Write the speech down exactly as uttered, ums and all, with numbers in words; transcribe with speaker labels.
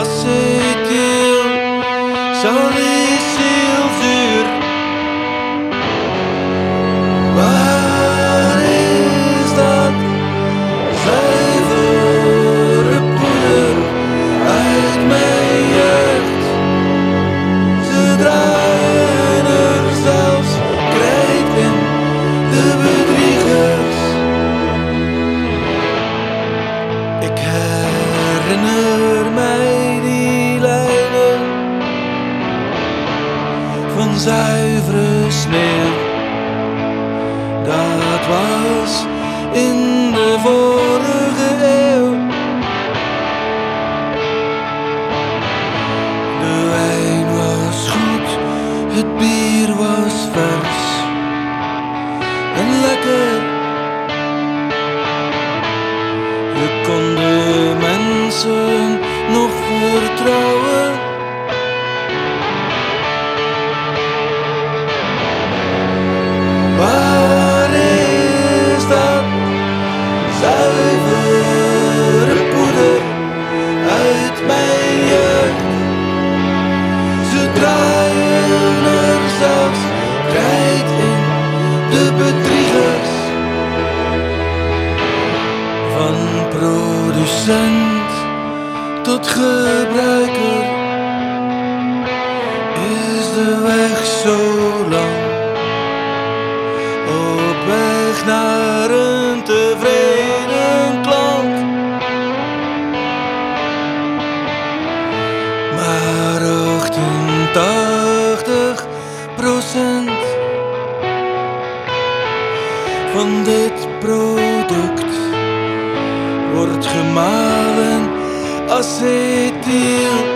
Speaker 1: acetyl salicylzuur. Waar is dat zuivere poeder uit mijn jeugd? Ze draaien er zelfs krijt in, de bedriegers. Ik herinner mij die lijnen van zuivere sneeuw. Dat was in de vorige eeuw. De wijn was goed, het bier was vers en lekker. Je kon de mensen nog vertrouwen. Waar is dat zuivere poeder uit mijn jeugd? Ze draaien er zelfs krijt in, de bedriegers. Van producent tot gebruiker is de weg zo lang. Op weg naar een tevreden klant. Maar achtentachtig procent van dit product wordt gemalen acetyl